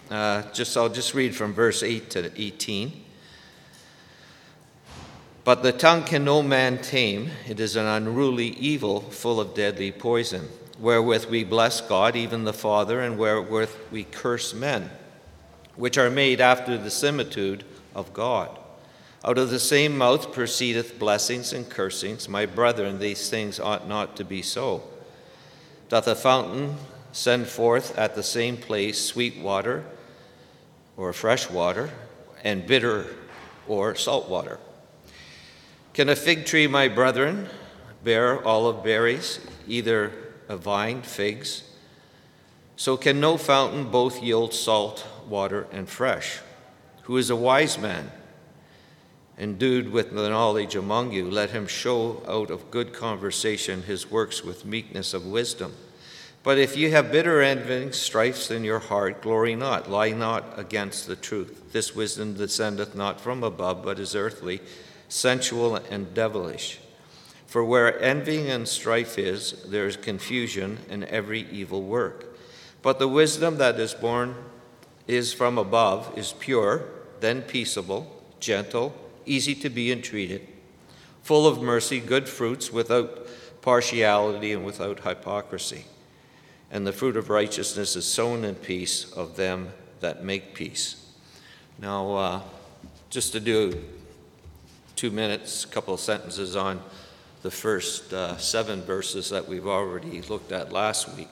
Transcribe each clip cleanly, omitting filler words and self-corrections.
I'll just read from verse 8 to 18. But the tongue can no man tame. It is an unruly evil, full of deadly poison, wherewith we bless God, even the Father, and wherewith we curse men, which are made after the similitude of God. Out of the same mouth proceedeth blessings and cursings. My brethren, these things ought not to be so. Doth a fountain send forth at the same place sweet water or fresh water, and bitter or salt water? Can a fig tree, my brethren, bear olive berries, either a vine figs? So can no fountain both yield salt water and fresh. Who is a wise man, endued with the knowledge among you? Let him show out of good conversation his works with meekness of wisdom. But if ye have bitter envyings, strifes in your heart, glory not, lie not against the truth. This wisdom descendeth not from above, but is earthly, sensual, and devilish. For where envying and strife is, there is confusion and every evil work. But the wisdom that is from above is pure, then peaceable, gentle, easy to be entreated, full of mercy, good fruits, without partiality and without hypocrisy. And the fruit of righteousness is sown in peace of them that make peace. Now, just to do 2 minutes, a couple of sentences on the first 7 verses that we've already looked at last week.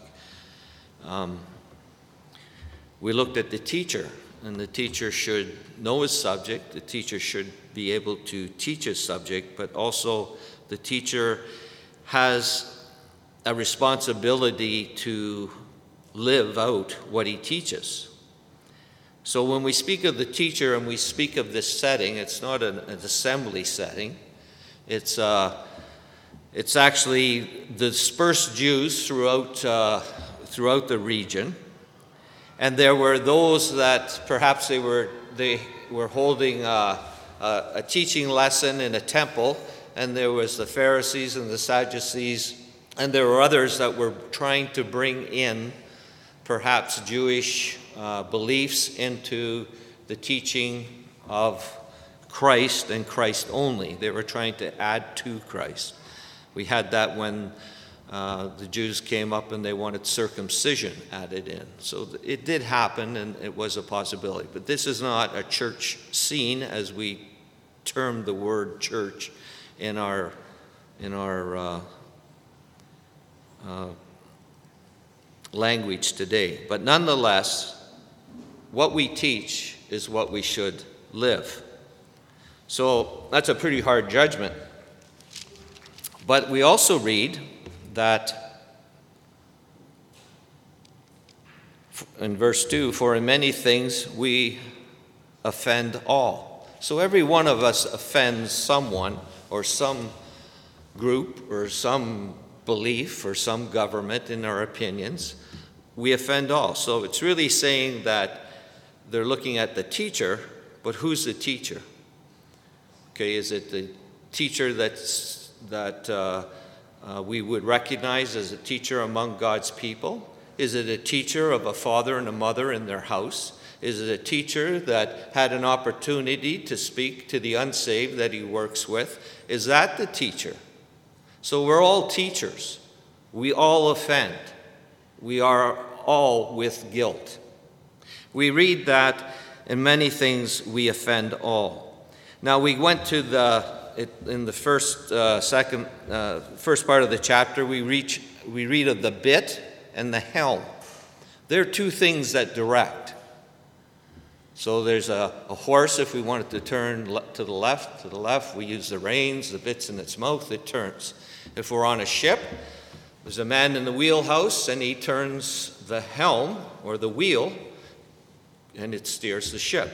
We looked at the teacher, and the teacher should know his subject. The teacher should be able to teach his subject, but also the teacher has a responsibility to live out what he teaches. So when we speak of the teacher and we speak of this setting, it's not an assembly setting. It's actually the dispersed Jews throughout the region. And there were those that perhaps they were holding a teaching lesson in a temple, and there was the Pharisees and the Sadducees, and there were others that were trying to bring in perhaps Jewish beliefs into the teaching of Christ and Christ only. They were trying to add to Christ. We had that when the Jews came up and they wanted circumcision added in. So it did happen, and it was a possibility. But this is not a church scene, as we term the word church in our language today. But nonetheless, what we teach is what we should live. So that's a pretty hard judgment. But we also read that in verse 2, for in many things we offend all. So every one of us offends someone or some group or some belief or some government in our opinions. We offend all. So it's really saying that they're looking at the teacher, but who's the teacher? Okay, is it the teacher that we would recognize as a teacher among God's people? Is it a teacher of a father and a mother in their house? Is it a teacher that had an opportunity to speak to the unsaved that he works with? Is that the teacher? So we're all teachers. We all offend. We are all with guilt. We read that in many things we offend all. Now we went to in the first part of the chapter, we read of the bit and the helm. They're two things that direct. So there's a horse, if we wanted to turn to the left, we use the reins, the bit's in its mouth, it turns. If we're on a ship, there's a man in the wheelhouse, and he turns the helm or the wheel, and it steers the ship.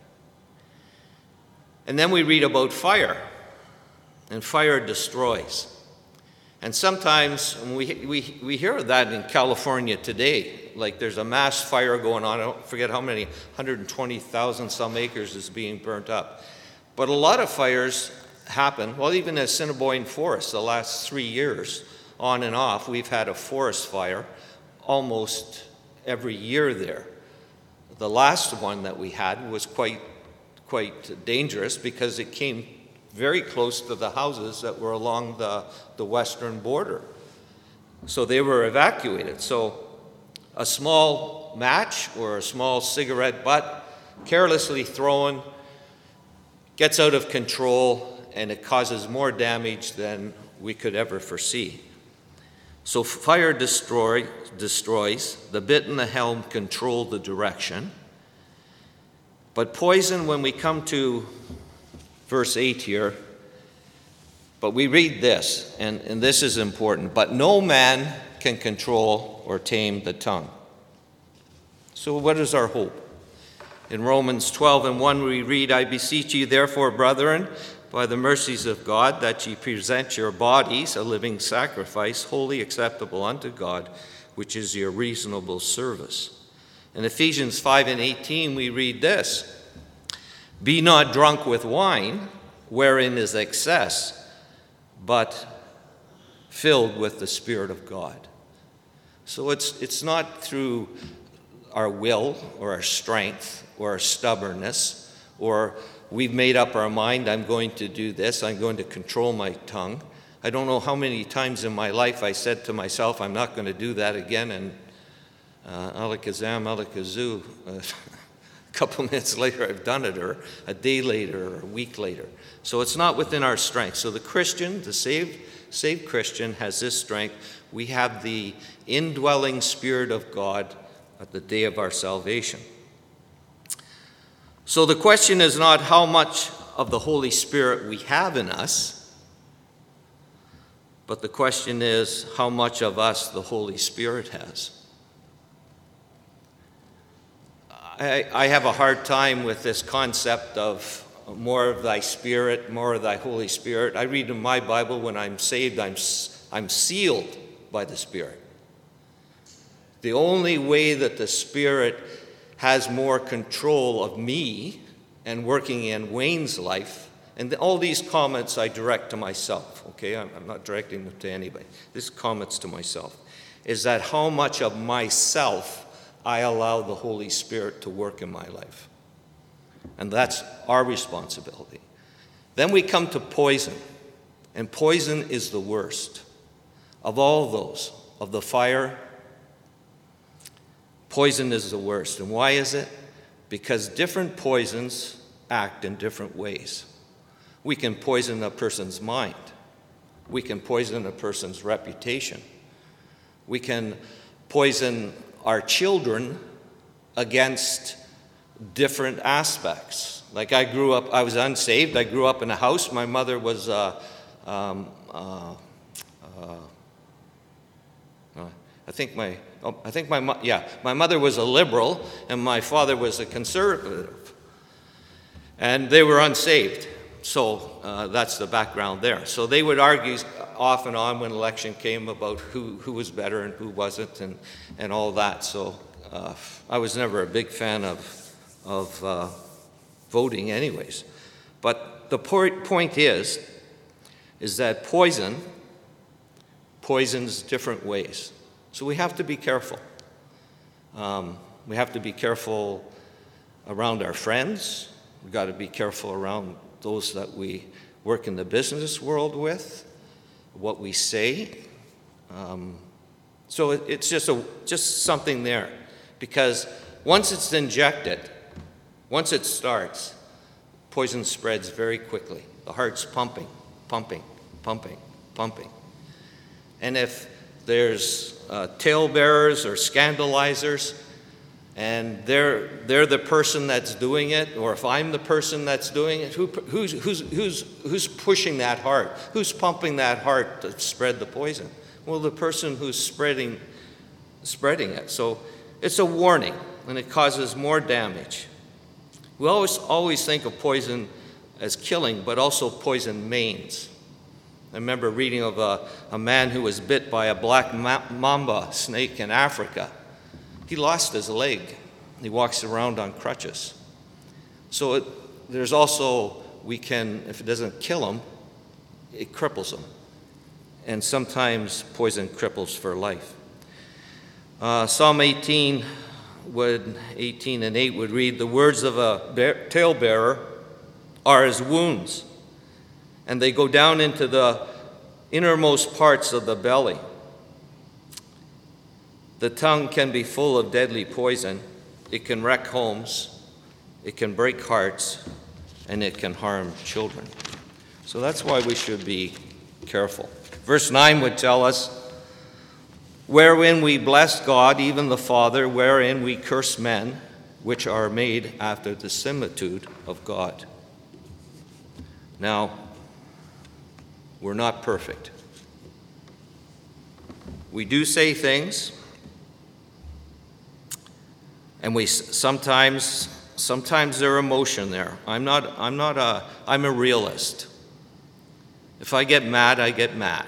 And then we read about fire, and fire destroys. And sometimes we hear of that in California today. Like there's a mass fire going on. I don't forget how many, 120,000 some acres is being burnt up. But a lot of fires happen. Well, even in Assiniboine Forest, the last 3 years, on and off, we've had a forest fire almost every year there. The last one that we had was quite dangerous because it came very close to the houses that were along the western border. So they were evacuated. So a small match or a small cigarette butt, carelessly thrown, gets out of control, and it causes more damage than we could ever foresee. So fire destroys, the bit and the helm control the direction. But poison, when we come to verse 8 here, but we read this, and this is important, but no man can control or tame the tongue. So what is our hope? In Romans 12:1 we read, I beseech you therefore, brethren, by the mercies of God, that ye present your bodies a living sacrifice, wholly acceptable unto God, which is your reasonable service. In Ephesians 5:18 we read this, be not drunk with wine, wherein is excess, but filled with the Spirit of God. So it's not through our will or our strength or our stubbornness, or we've made up our mind, I'm going to do this, I'm going to control my tongue. I don't know how many times in my life I said to myself, I'm not going to do that again, and alakazam, alakazoo, a couple minutes later I've done it, or a day later, or a week later. So it's not within our strength. So the Christian, the saved Christian, has this strength. We have the indwelling Spirit of God at the day of our salvation. So the question is not how much of the Holy Spirit we have in us, but the question is how much of us the Holy Spirit has. I have a hard time with this concept of more of thy Spirit, more of thy Holy Spirit. I read in my Bible, when I'm saved, I'm sealed by the Spirit. The only way that the Spirit has more control of me and working in Wayne's life, and all these comments I direct to myself, okay? I'm not directing them to anybody. These comments to myself, is that how much of myself I allow the Holy Spirit to work in my life. And that's our responsibility. Then we come to poison, and poison is the worst. Of all those, of the fire, poison is the worst. And why is it? Because different poisons act in different ways. We can poison a person's mind. We can poison a person's reputation. We can poison our children against different aspects. Like I was unsaved. I grew up in a house. My mother was my mother was a liberal and my father was a conservative. And they were unsaved. So that's the background there. So they would argue off and on when election came about who was better and who wasn't and all that. So I was never a big fan of voting anyways. But the point is that poison poisons different ways. So we have to be careful. We have to be careful around our friends. We've got to be careful around those that we work in the business world with, what we say. So it's just something there. Because once it's injected, once it starts, poison spreads very quickly. The heart's pumping, pumping, pumping, pumping. And if there's talebearers or scandalizers, and they're the person that's doing it, or if I'm the person that's doing it, who's pushing that heart? Who's pumping that heart to spread the poison? Well, the person who's spreading it. So it's a warning, and it causes more damage. We always think of poison as killing, but also poison maims. I remember reading of a man who was bit by a black mamba snake in Africa. He lost his leg. He walks around on crutches. So there's also, if it doesn't kill him, it cripples him. And sometimes poison cripples for life. Psalm 18, would 18 and 8 would read, "The words of a talebearer are as wounds, and they go down into the innermost parts of the belly. The tongue can be full of deadly poison. It can wreck homes, it can break hearts, and it can harm children." So that's why we should be careful. Verse 9 would tell us, "Wherein we bless God, even the Father, wherein we curse men, which are made after the similitude of God." Now, we're not perfect. We do say things, and we sometimes there's emotion there. I'm a realist. If I get mad, I get mad.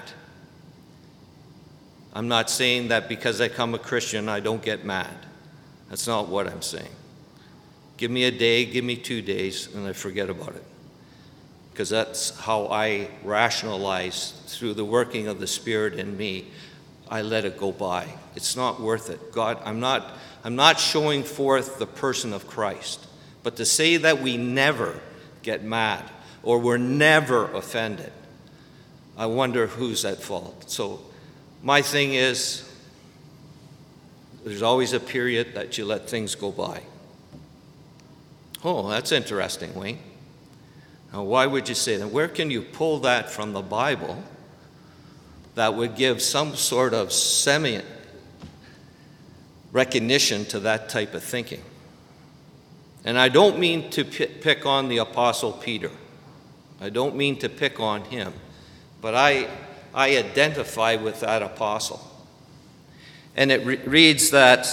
I'm not saying that because I become a Christian, I don't get mad. That's not what I'm saying. Give me a day, give me 2 days, and I forget about it. Because that's how I rationalize through the working of the Spirit in me. I let it go by. It's not worth it. God, I'm not showing forth the person of Christ. But to say that we never get mad or we're never offended, I wonder who's at fault. So my thing is, there's always a period that you let things go by. Oh, that's interesting, Wayne. Now, why would you say that? Where can you pull that from the Bible that would give some sort of semi-recognition to that type of thinking? And I don't mean to pick on the Apostle Peter. I don't mean to pick on him. But I identify with that apostle. And it reads that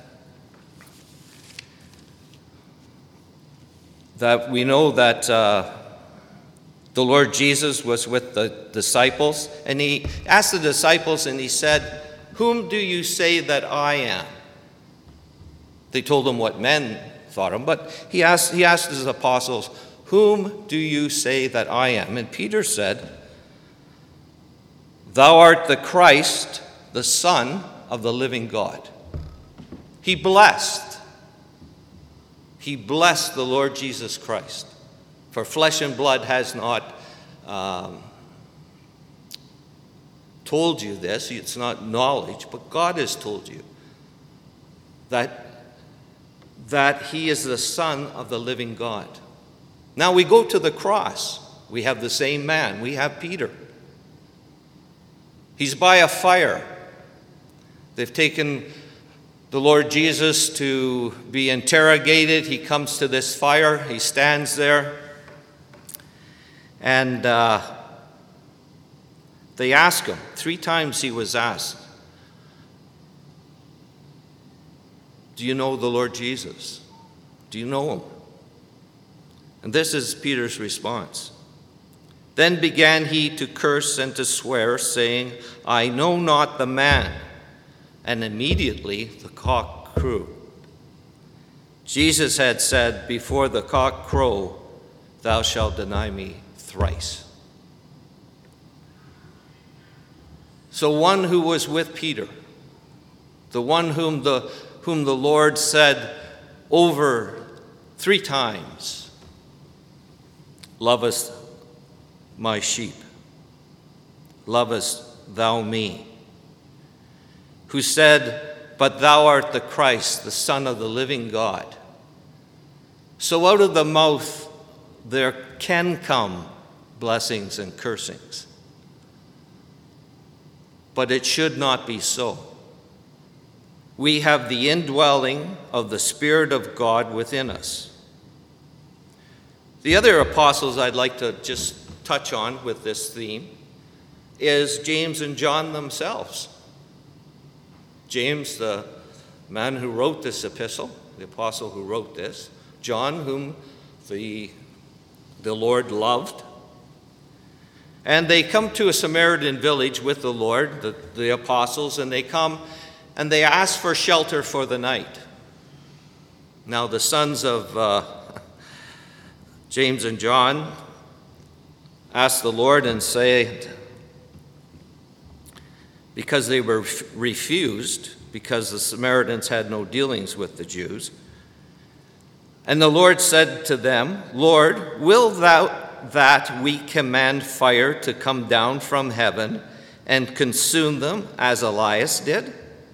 we know that the Lord Jesus was with the disciples, and he asked the disciples and he said, "Whom do you say that I am?" They told him what men thought of him, but he asked his apostles, "Whom do you say that I am?" And Peter said, "Thou art the Christ, the Son of the living God." He blessed the Lord Jesus Christ. For flesh and blood has not told you this. It's not knowledge, but God has told you that he is the Son of the living God. Now we go to the cross. We have the same man. We have Peter. He's by a fire. They've taken the Lord Jesus to be interrogated. He comes to this fire. He stands there. And they ask him. 3 times he was asked, "Do you know the Lord Jesus? Do you know him?" And this is Peter's response. "Then began he to curse and to swear, saying, I know not the man. And immediately the cock crew." Jesus had said, "Before the cock crow, thou shalt deny me thrice." So one who was with Peter, the one whom the Lord said over 3 times, "Lovest my sheep, lovest thou me," who said, "But thou art the Christ, the Son of the living God." So out of the mouth there can come blessings and cursings. But it should not be so. We have the indwelling of the Spirit of God within us. The other apostles I'd like to just touch on with this theme is James and John themselves. James, the man who wrote this epistle, the apostle who wrote this. John, whom the Lord loved. And they come to a Samaritan village with the Lord, the apostles, and they come and they ask for shelter for the night. Now the sons of James and John ask the Lord and say, because they were refused because the Samaritans had no dealings with the Jews. And the Lord said to them, Lord, will thou that we command fire to come down from heaven and consume them as Elias did?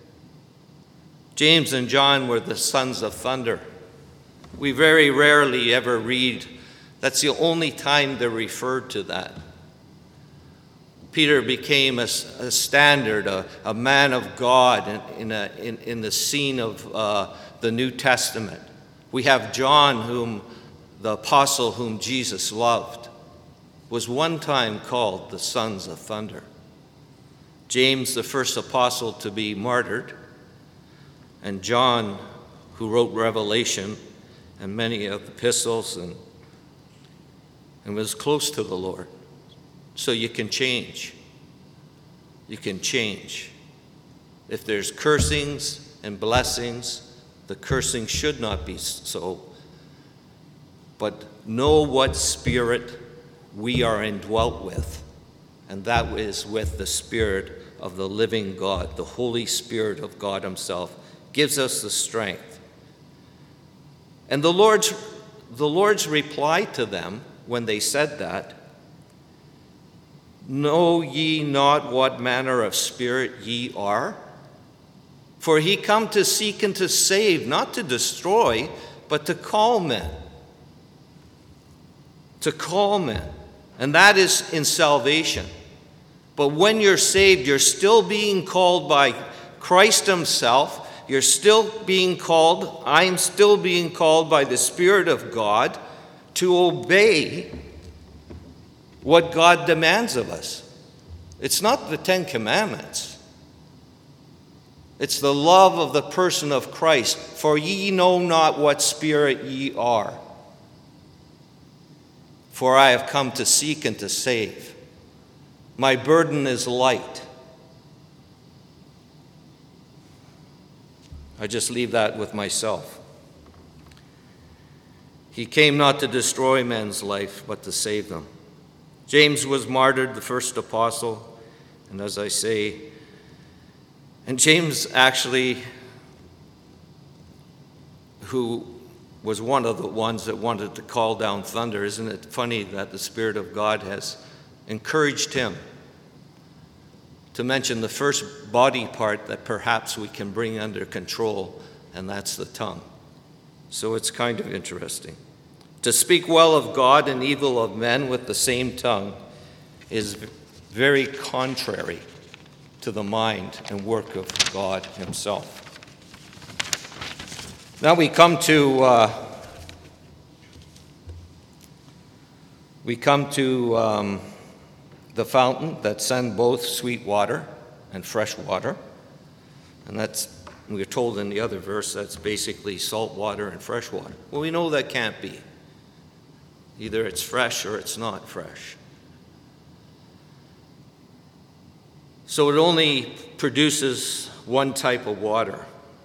James and John were the sons of thunder. We very rarely ever read, that's the only time they're referred to that. Peter became a standard, a man of God in the scene of the New Testament. We have John, whom the apostle whom Jesus loved, was one time called the sons of thunder. James, the first apostle to be martyred, and John, who wrote Revelation and many of the epistles and was close to the Lord. So you can change. You can change. If there's cursings and blessings, the cursing should not be so. But know what spirit we are indwelt with, and that is with the Spirit of the living God. The Holy Spirit of God himself gives us the strength. And the Lord's reply to them when they said that, know ye not what manner of spirit ye are? For he come to seek and to save, not to destroy, but to call men. To call men. And that is in salvation. But when you're saved, you're still being called by Christ himself. You're still being called, I'm still being called by the Spirit of God to obey what God demands of us. It's not the Ten Commandments. It's the love of the person of Christ. For ye know not what spirit ye are. For I have come to seek and to save. My burden is light. I just leave that with myself. He came not to destroy men's life, but to save them. James was martyred, the first apostle, and as I say, and James actually, who was one of the ones that wanted to call down thunder, isn't it funny that the Spirit of God has encouraged him to mention the first body part that perhaps we can bring under control, and that's the tongue. So it's kind of interesting. To speak well of God and evil of men with the same tongue is very contrary to the mind and work of God himself. Now we come to the fountain that sends both sweet water and fresh water. And that's, we're told in the other verse, that's basically salt water and fresh water. Well, we know that can't be. Either it's fresh or it's not fresh. So it only produces one type of water.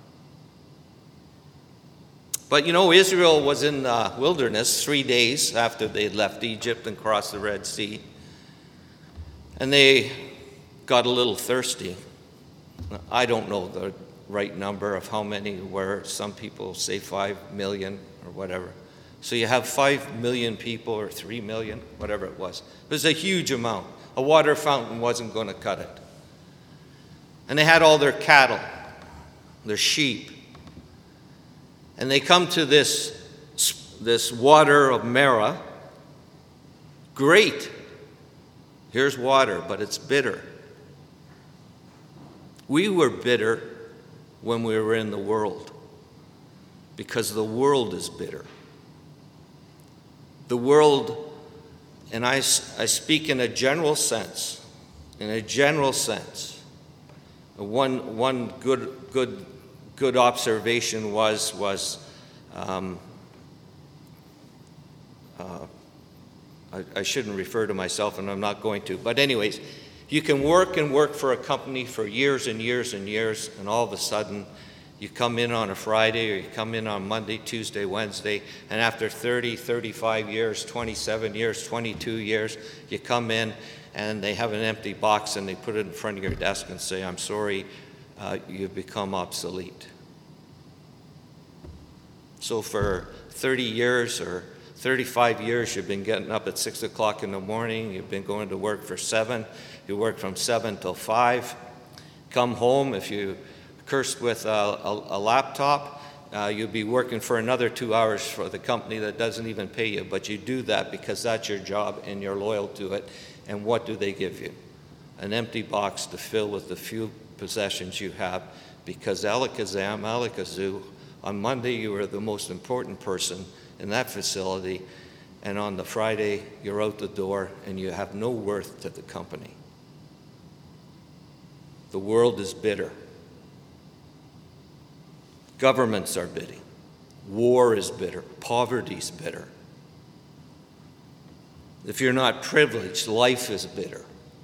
But you know, Israel was in the wilderness 3 days after they had left Egypt and crossed the Red Sea. And they got a little thirsty. I don't know the right number of how many were. Some people say 5 million or whatever. So you have 5 million people or 3 million, whatever it was. It was a huge amount. A water fountain wasn't going to cut it. And they had all their cattle, their sheep. And they come to this water of Marah. Great. Here's water, but it's bitter. We were bitter when we were in the world because the world is bitter. The world, and I speak in a general sense, One good observation was I shouldn't refer to myself, and I'm not going to. But anyways, you can work for a company for years and years and years, and all of a sudden you come in on a Friday, or you come in on Monday, Tuesday, Wednesday, and after 30, 35 years, 27 years, 22 years, you come in and they have an empty box and they put it in front of your desk and say, I'm sorry, you become obsolete. So for 30 years or 35 years, you've been getting up at 6 o'clock in the morning. You've been going to work for 7. You work from 7 till 5. Come home. If you cursed with a laptop, you'll be working for another 2 hours for the company that doesn't even pay you. But you do that because that's your job and you're loyal to it. And what do they give you? An empty box to fill with the few possessions you have, because alakazam, alakazoo, on Monday you were the most important person in that facility, and on the Friday you're out the door and you have no worth to the company. The world is bitter. Governments are bitter. War is bitter. Poverty is bitter. If you're not privileged, life is bitter.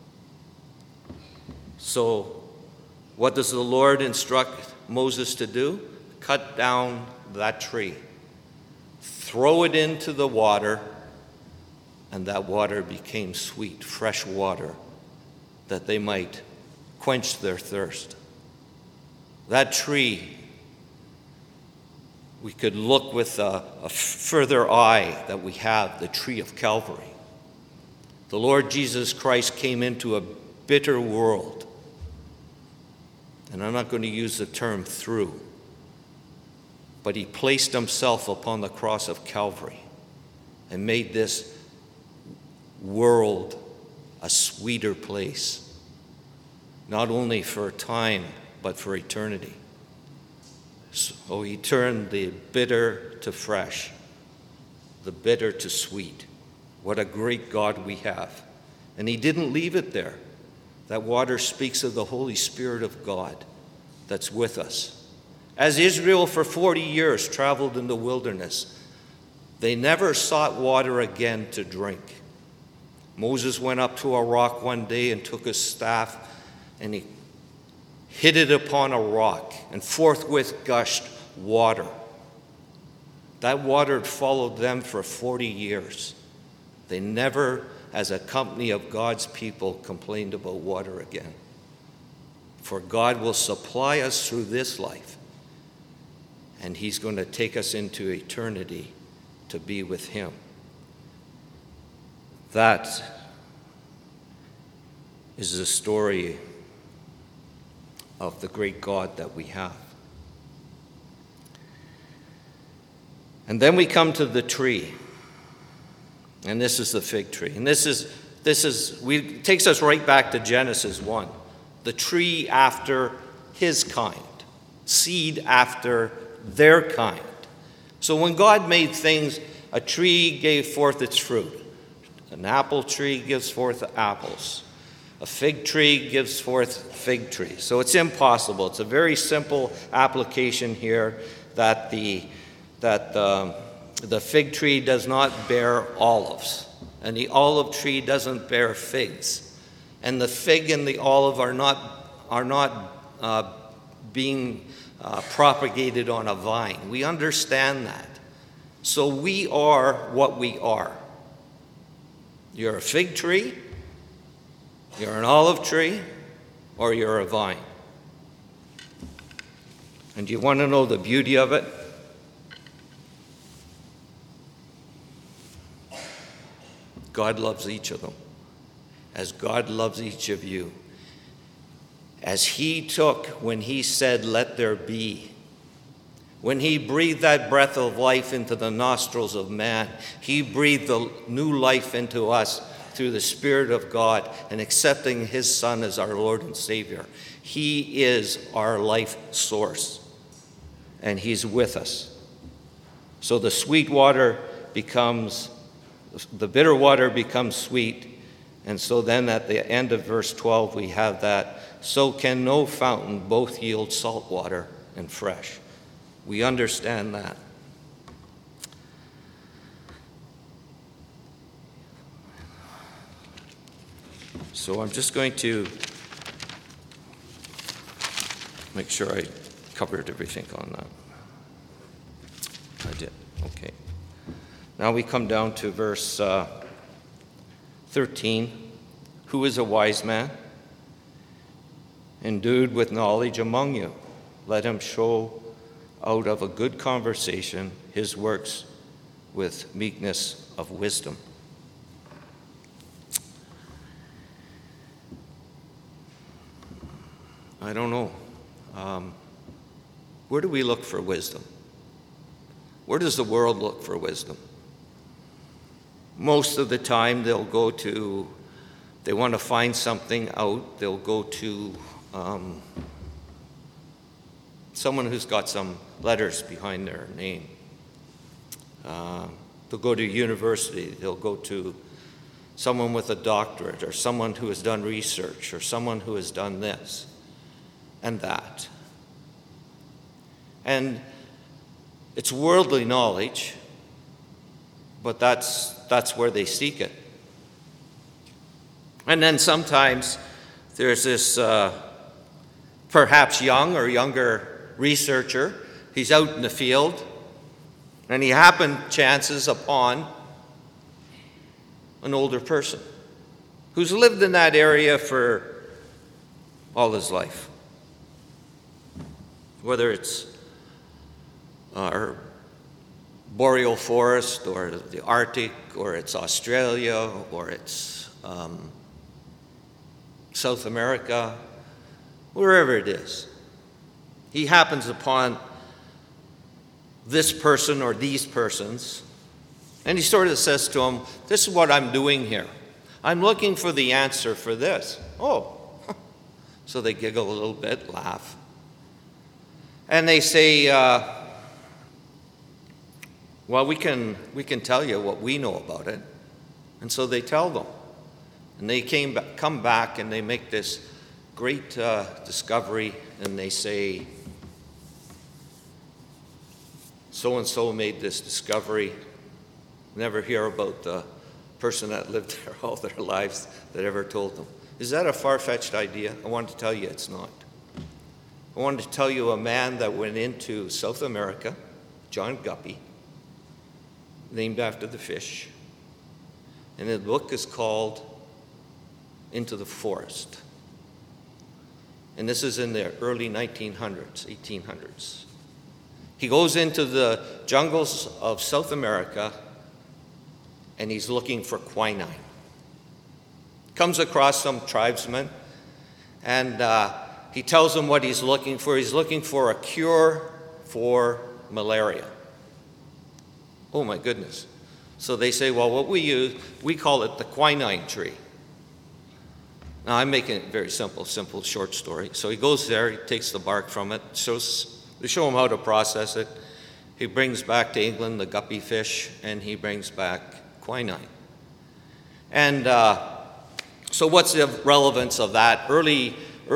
So, what does the Lord instruct Moses to do? Cut down that tree. Throw it into the water, and that water became sweet, fresh water, that they might quench their thirst. That tree, we could look with a further eye that we have, the tree of Calvary. The Lord Jesus Christ came into a bitter world. And I'm not going to use the term through, but he placed himself upon the cross of Calvary and made this world a sweeter place, not only for time, but for eternity. So he turned the bitter to fresh, the bitter to sweet. What a great God we have. And he didn't leave it there. That water speaks of the Holy Spirit of God that's with us. As Israel for 40 years traveled in the wilderness, they never sought water again to drink. Moses went up to a rock one day and took his staff and he hit it upon a rock, and forthwith gushed water. That water had followed them for 40 years. They never, as a company of God's people, complained about water again. For God will supply us through this life, and he's going to take us into eternity to be with him. That is the story of the great God that we have. And then we come to the tree. And this is the fig tree. And takes us right back to Genesis 1. The tree after his kind, seed after their kind. So when God made things, a tree gave forth its fruit. An apple tree gives forth apples. A fig tree gives forth fig trees. So it's impossible. It's a very simple application here that the fig tree does not bear olives, and the olive tree doesn't bear figs, and the fig and the olive are not being propagated on a vine. We understand that. So we are what we are. You're a fig tree, you're an olive tree, or you're a vine. And do you want to know the beauty of it? God loves each of them, as God loves each of you. As he took when he said, "Let there be," when he breathed that breath of life into the nostrils of man, he breathed the new life into us through the Spirit of God and accepting his Son as our Lord and Savior. He is our life source, and he's with us. So the bitter water becomes sweet. And so then at the end of verse 12, we have that, so can no fountain both yield salt water and fresh. We understand that. So I'm just going to make sure I covered everything on that. I did. Okay. Now we come down to verse 13. Who is a wise man? endued with knowledge among you. Let him show out of a good conversation his works with meekness of wisdom. I don't know. Where do we look for wisdom? Where does the world look for wisdom? Most of the time they want to find something out, they'll go to someone who's got some letters behind their name. They'll go to university, they'll go to someone with a doctorate, or someone who has done research, or someone who has done this and that. And it's worldly knowledge, but that's where they seek it. And then sometimes there's this perhaps young or younger researcher. He's out in the field, and he chances upon an older person who's lived in that area for all his life. Whether it's our boreal forest, or the Arctic, or it's Australia, or it's South America, wherever it is. He happens upon this person or these persons, and he sort of says to them, this is what I'm doing here. I'm looking for the answer for this. Oh. So they giggle a little bit, laugh. And they say, well, we can tell you what we know about it. And so they tell them. And they come back and they make this great discovery, and they say, so-and-so made this discovery. Never hear about the person that lived there all their lives that ever told them. Is that a far-fetched idea? I want to tell you it's not. I wanted to tell you a man that went into South America, John Guppy, named after the fish. And the book is called Into the Forest. And this is in the early 1800s. He goes into the jungles of South America, and he's looking for quinine. Comes across some tribesmen, and he tells them what he's looking for. He's looking for a cure for malaria. Oh my goodness. So they say, well, what we use, we call it the quinine tree. Now I'm making it very simple, short story. So he goes there, he takes the bark from it, they show him how to process it. He brings back to England the guppy fish, and he brings back quinine. And so what's the relevance of that? Late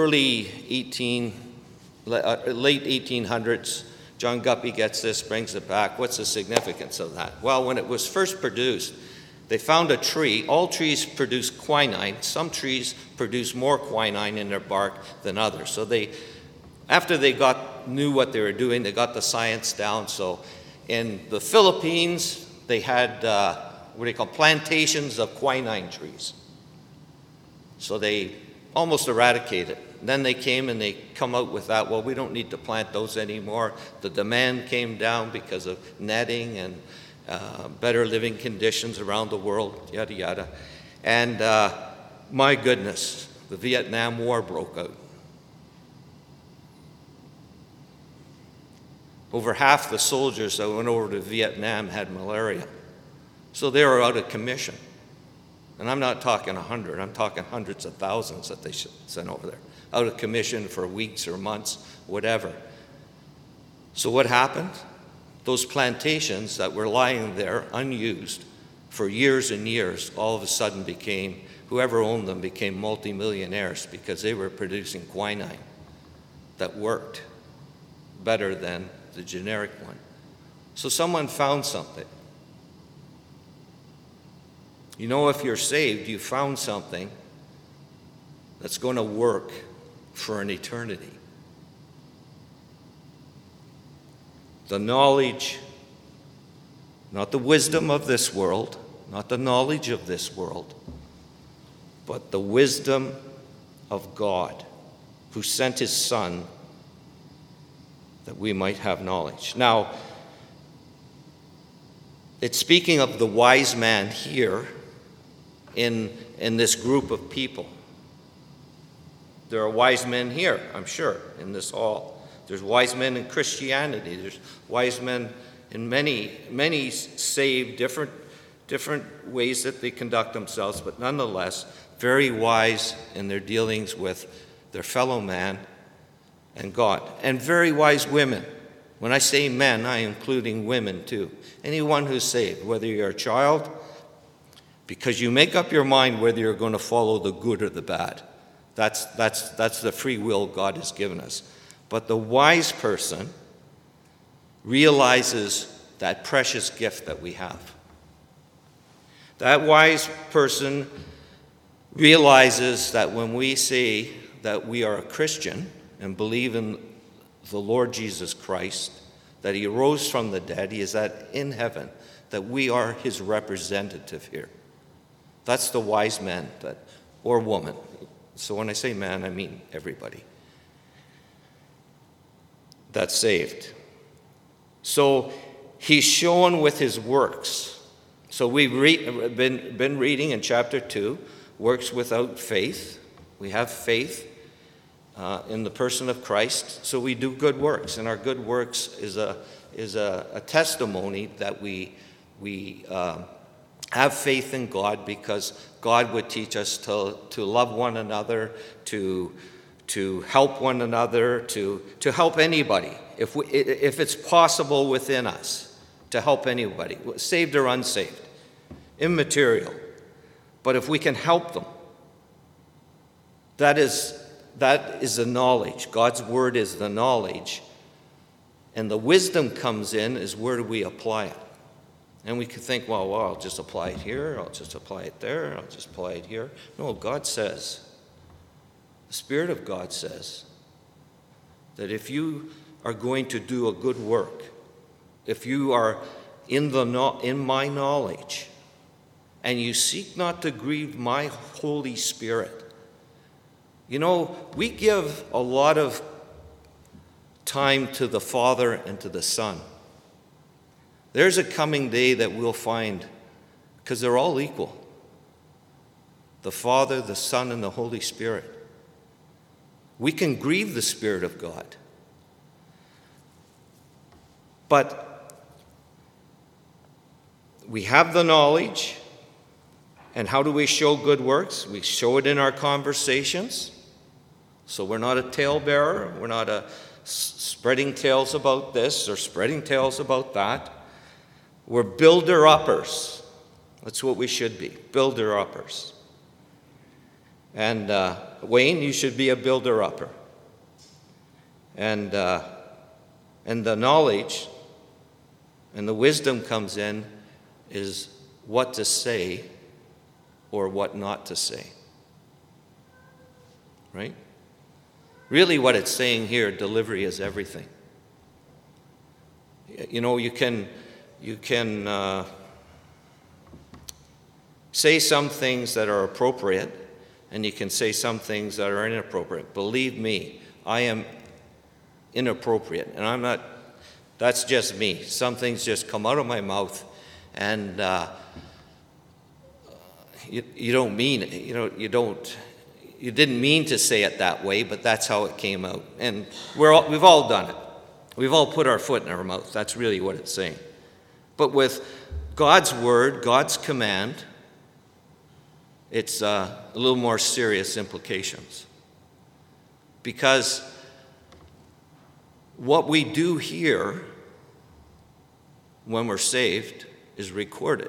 1800s, John Guppy gets this, brings it back. What's the significance of that? Well, when it was first produced, they found a tree. All trees produce quinine. Some trees produce more quinine in their bark than others. So after they knew what they were doing, they got the science down. So in the Philippines, they had plantations of quinine trees. So they almost eradicated. Then they came and they come out with that, well, we don't need to plant those anymore. The demand came down because of netting and better living conditions around the world, yada, yada. And my goodness, the Vietnam War broke out. Over half the soldiers that went over to Vietnam had malaria. So they were out of commission. And I'm not talking 100, I'm talking hundreds of thousands that they sent over there. Out of commission for weeks or months, whatever. So what happened? Those plantations that were lying there unused for years and years, all of a sudden whoever owned them became multimillionaires because they were producing quinine that worked better than the generic one. So someone found something. You know, if you're saved, you found something that's going to work for an eternity. The knowledge, not the wisdom of this world, not the knowledge of this world, but the wisdom of God who sent his Son that we might have knowledge. Now, it's speaking of the wise man here in this group of people. There are wise men here, I'm sure, in this hall. There's wise men in Christianity. There's wise men in many saved, different ways that they conduct themselves, but nonetheless, very wise in their dealings with their fellow man and God. And very wise women. When I say men, I'm including women too. Anyone who's saved, whether you're a child, because you make up your mind whether you're going to follow the good or the bad. That's the free will God has given us. But the wise person realizes that precious gift that we have. That wise person realizes that when we say that we are a Christian and believe in the Lord Jesus Christ, that he rose from the dead, he is that in heaven, that we are his representative here. That's the wise man or woman. So when I say man, I mean everybody that's saved. So he's shown with his works. So we've been reading in chapter 2, works without faith. We have faith in the person of Christ, so we do good works, and our good works is a testimony that we have faith in God, because God would teach us to love one another, to help one another, to help anybody, if it's possible within us, to help anybody, saved or unsaved, immaterial. But if we can help them, that is the knowledge. God's word is the knowledge. And the wisdom comes in is where do we apply it? And we could think, well, I'll just apply it here, I'll just apply it there, I'll just apply it here. No, God says, the Spirit of God says, that if you are going to do a good work, if you are in my knowledge, and you seek not to grieve my Holy Spirit. You know, we give a lot of time to the Father and to the Son. There's a coming day that we'll find, because they're all equal. The Father, the Son, and the Holy Spirit. We can grieve the Spirit of God. But we have the knowledge. And how do we show good works? We show it in our conversations. So we're not a talebearer. We're not spreading tales about this or spreading tales about that. We're builder-uppers. That's what we should be, builder-uppers. And Wayne, you should be a builder-upper. And the knowledge and the wisdom comes in is what to say or what not to say. Right? Really what it's saying here, delivery is everything. You know, you can say some things that are appropriate, and you can say some things that are inappropriate. Believe me, I am inappropriate, and I'm not, that's just me. Some things just come out of my mouth, and you don't mean it. You didn't mean to say it that way, but that's how it came out. And we've all done it. We've all put our foot in our mouth. That's really what it's saying. But with God's word, God's command, it's a little more serious implications. Because what we do here when we're saved is recorded.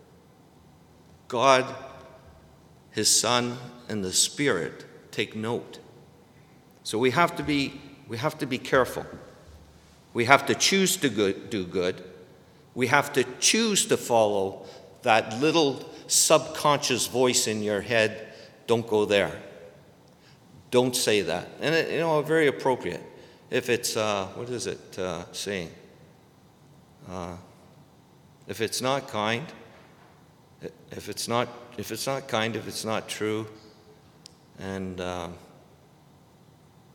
God, His Son, and the Spirit take note. So we have to be careful. We have to choose to do good. We have to choose to follow that little subconscious voice in your head. Don't go there. Don't say that. And very appropriate. If it's what is it saying? If it's not kind, if it's not kind, if it's not true, and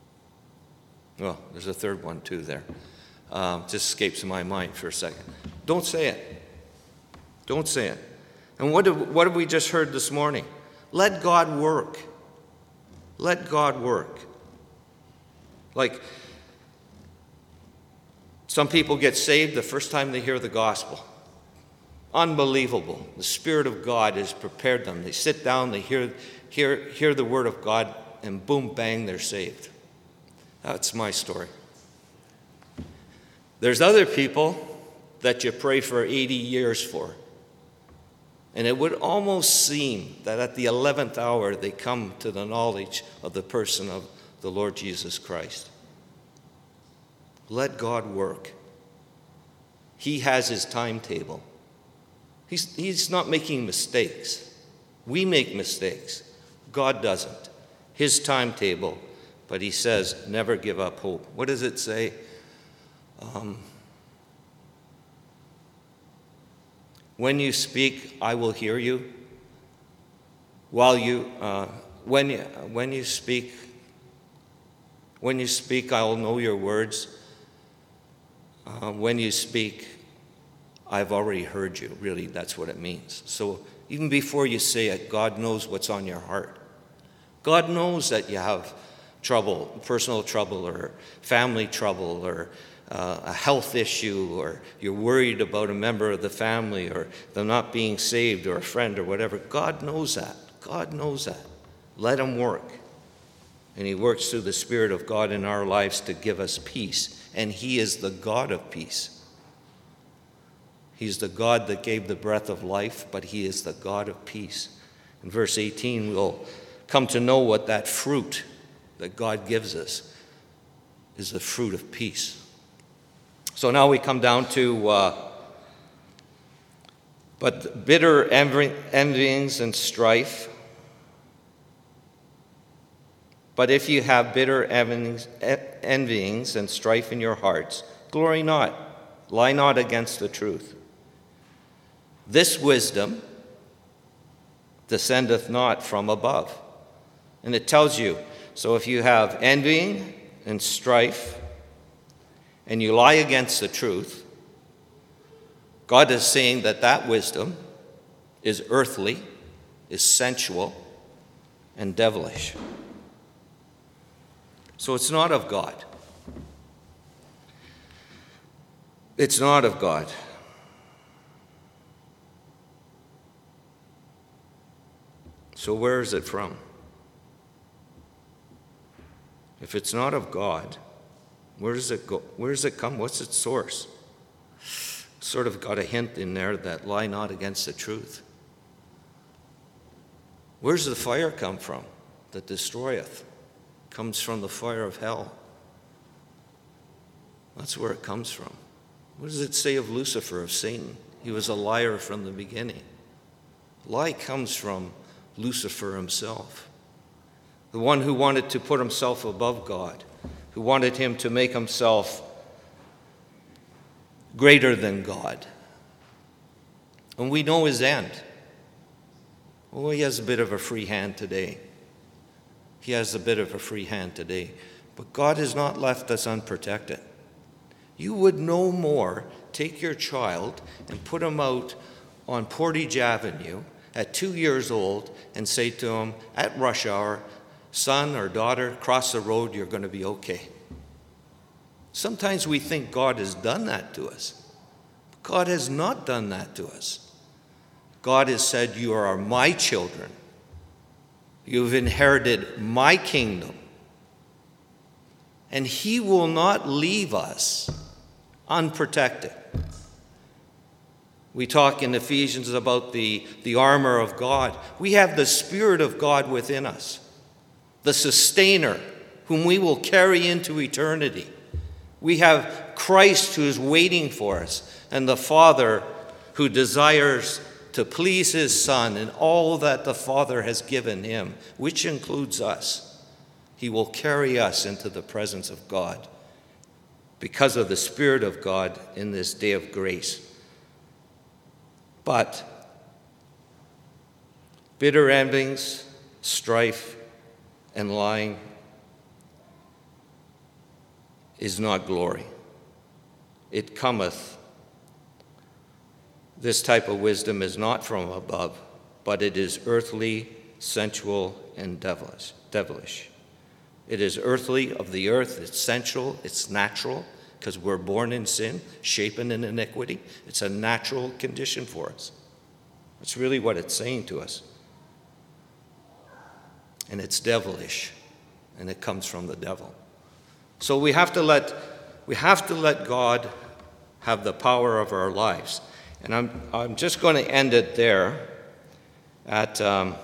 Well, there's a third one too there. Just escapes my mind for a second. Don't say it. Don't say it. And what have we just heard this morning? Let God work. Let God work. Like, some people get saved the first time they hear the gospel. Unbelievable. The Spirit of God has prepared them. They sit down, they hear the Word of God, and boom, bang, they're saved. That's my story. There's other people that you pray for 80 years for. And it would almost seem that at the 11th hour they come to the knowledge of the person of the Lord Jesus Christ. Let God work. He has his timetable. He's not making mistakes. We make mistakes. God doesn't. His timetable, but he says, never give up hope. What does it say? When you speak, I will hear you. When you speak, I'll know your words. When you speak, I've already heard you. Really, that's what it means. So even before you say it, God knows what's on your heart. God knows that you have trouble, personal trouble or family trouble or a health issue, or you're worried about a member of the family or them not being saved or a friend or whatever. God knows that. God knows that. Let him work. And he works through the Spirit of God in our lives to give us peace. And he is the God of peace. He's the God that gave the breath of life, but he is the God of peace. In verse 18, we'll come to know what that fruit that God gives us is, the fruit of peace. So now we come down to, but bitter envyings and strife. But if you have bitter envyings and strife in your hearts, glory not, lie not against the truth. This wisdom descendeth not from above. And it tells you, so if you have envying and strife, and you lie against the truth, God is saying that that wisdom is earthly, is sensual, and devilish. So it's not of God. It's not of God. So where is it from? If it's not of God, where does it go? Where does it come? What's its source? Sort of got a hint in there that lie not against the truth. Where does the fire come from that destroyeth? It comes from the fire of hell. That's where it comes from. What does it say of Lucifer, of Satan? He was a liar from the beginning. Lie comes from Lucifer himself, the one who wanted to put himself above God, who wanted him to make himself greater than God. And we know his end. Oh, he has a bit of a free hand today. He has a bit of a free hand today. But God has not left us unprotected. You would no more take your child and put him out on Portage Avenue at 2 years old and say to him at rush hour, son or daughter, cross the road, you're going to be okay. Sometimes we think God has done that to us. God has not done that to us. God has said, you are my children. You've inherited my kingdom. And he will not leave us unprotected. We talk in Ephesians about the armor of God. We have the Spirit of God within us, the sustainer, whom we will carry into eternity. We have Christ who is waiting for us, and the Father who desires to please his Son and all that the Father has given him, which includes us. He will carry us into the presence of God because of the Spirit of God in this day of grace. But bitter envyings, strife, and lying, is not glory. It cometh. This type of wisdom is not from above, but it is earthly, sensual, and devilish. It is earthly, of the earth. It's sensual. It's natural, because we're born in sin, shapen in iniquity. It's a natural condition for us. That's really what it's saying to us. And it's devilish, and it comes from the devil. So we have to let God have the power of our lives. And I'm just going to end it there at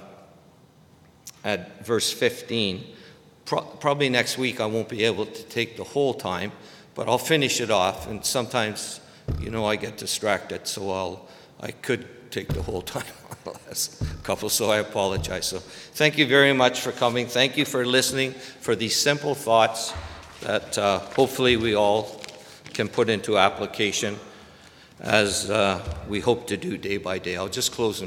verse 15. Probably next week I won't be able to take the whole time, but I'll finish it off. And sometimes, I get distracted, so I could take the whole time on the last couple, so I apologize. So thank you very much for coming. Thank you for listening, for these simple thoughts that hopefully we all can put into application as we hope to do day by day. I'll just close in